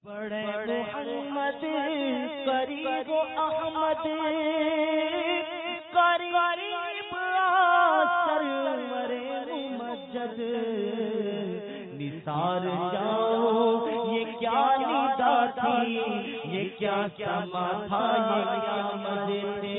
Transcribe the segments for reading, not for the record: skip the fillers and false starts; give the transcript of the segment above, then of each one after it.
بڑے محمد قریب احمد قریب سرور ممجد نثار جاؤ یہ کیا ندا تھی یہ کیا سما تھا یہ کیا مزے تھے۔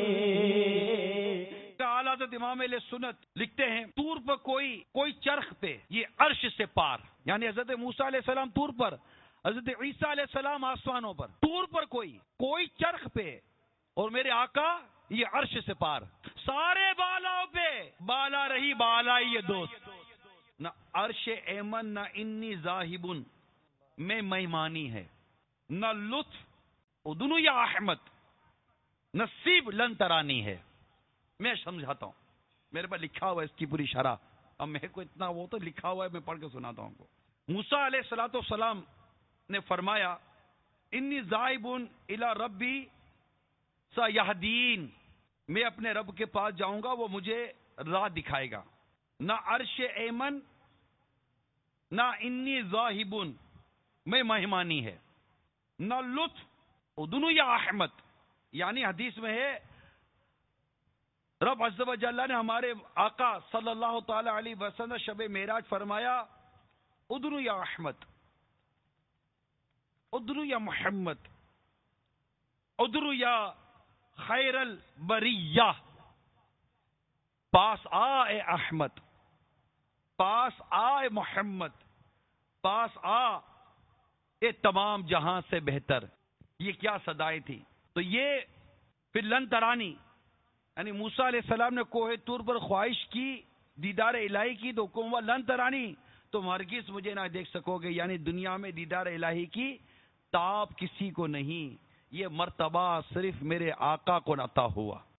حضرت امام اہل سنت لکھتے ہیں طور پر کوئی چرخ پہ یہ عرش سے پار، یعنی حضرت موسیٰ علیہ السلام طور پر، حضرت عیسیٰ علیہ السلام آسمانوں پر، طور پر کوئی چرخ پہ، اور میرے آقا یہ عرش سے پار، سارے بالاؤں پہ بالا رہی بالائی یہ دوست، نہ عرش ایمن نہ انی ذاہبن میں مہمانی ہے، نہ لطف ادنو یا احمد نصیب لن ترانی ہے۔ میں سمجھاتا ہوں، میرے پاس لکھا ہوا ہے اس کی پوری شرح، اب میرے کو اتنا وہ تو لکھا ہوا ہے، میں پڑھ کے سناتا ہوں آپ کو۔ موسیٰ علیہ السلام نے فرمایا انی ذاہبٌ الی ربی سیہدین، میں اپنے رب کے پاس جاؤں گا، وہ مجھے راہ دکھائے گا۔ نہ عرش ایمن نہ انی ذاہبٌ میں مہمانی ہے، نہ لطف ادنو یا احمد، یعنی حدیث میں ہے رب عز و جل نے ہمارے آقا صلی اللہ تعالی علیہ وسلم شب معراج فرمایا ادنو یا احمد، ادنو یا محمد، ادنو یا خیر البریہ، پاس آ اے احمد، پاس آ اے محمد، پاس آ اے تمام جہاں سے بہتر۔ یہ کیا صدائیں تھی؟ تو یہ پھر لن ترانی، یعنی موسیٰ علیہ السلام نے کوہ طور پر خواہش کی، دیدار الہی کی، تو حکم ہوا لن ترانی، تم ہرگز مجھے نہ دیکھ سکو گے، یعنی دنیا میں دیدار الہی کی تاب کسی کو نہیں، یہ مرتبہ صرف میرے آقا کو عطا ہوا۔